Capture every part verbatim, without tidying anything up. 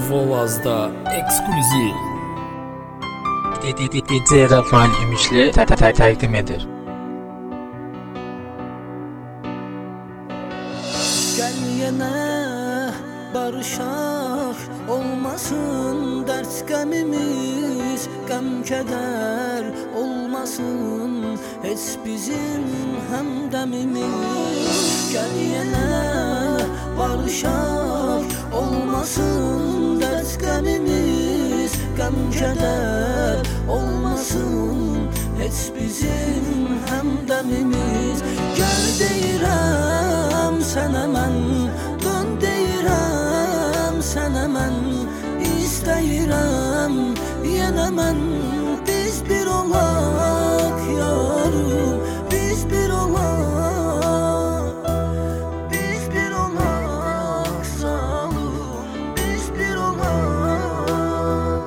Volaz'da ekskluziv D J Rafan İmişli təqdim edir. Gel yine barışak, olmasın dert qəmimiz, qəm kədər olmasın heç bizim həmdəmimiz. Gel yine barışak, olmasın dert qəmimiz, qəm kədər olmasın heç bizim həmdəmimiz. Gel deyirəm sənə mən, dön deyirəm sənə mən, istəyirəm yenə mən. Biz bir olaq yarım, biz bir olaq, biz bir olaq zalım, biz bir olaq.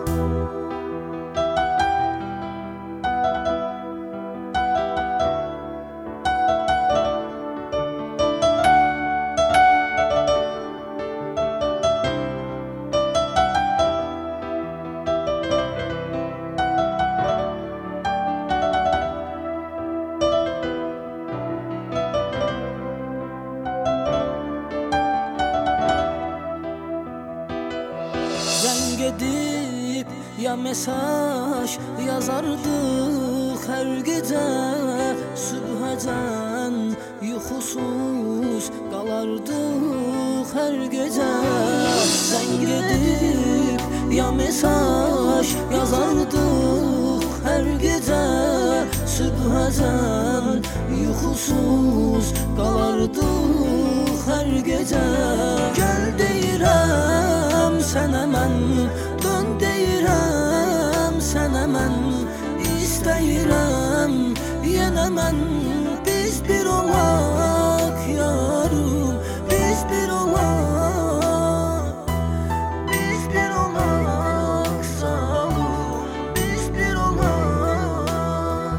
Zəng edib ya mesaj yazardıq hər gecə, sübhəcən yuxusuz qalardıq hər gecə. Zəng edib ya mesaj yazardıq hər gecə, sübhəcən yuxusuz qalardıq hər gecə. Gəl deyirəm sənə mən, dön deyirəm sənə mən, istəyirəm yenə mən. Biz bir olaq yarım, biz bir olaq, biz bir olaq zalım, biz bir olaq.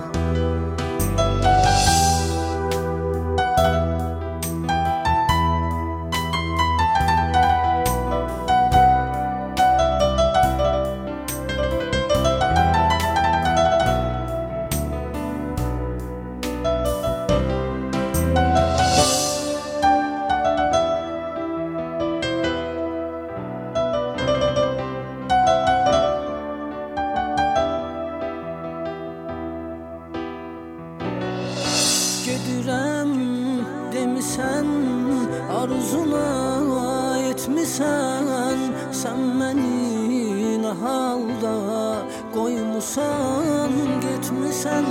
Gedirəm demisən, arzuna etmisən, sən məni nə halda qoymusan, getmisən.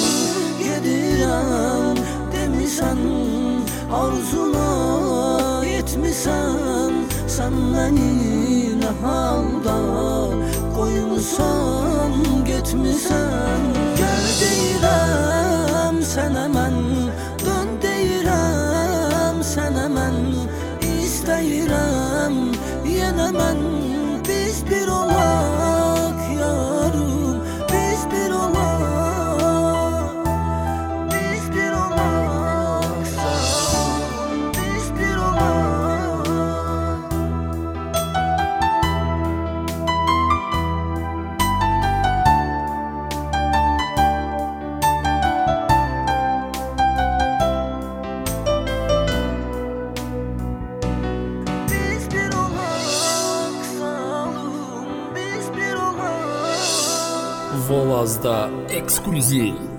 Gedirəm demisən, arzuna etmisən, sən məni nə halda qoymusan, getmisən. Gəl deyirəm sənə mən, dön deyirəm sənə mən, istəyirəm yenə mən. Biz bir olaq yarım, biz bir olaq, biz bir olaq sağlam, biz bir olaq. Biz bir olaq zalım, biz bir olaq. Volaz'da ekskluziv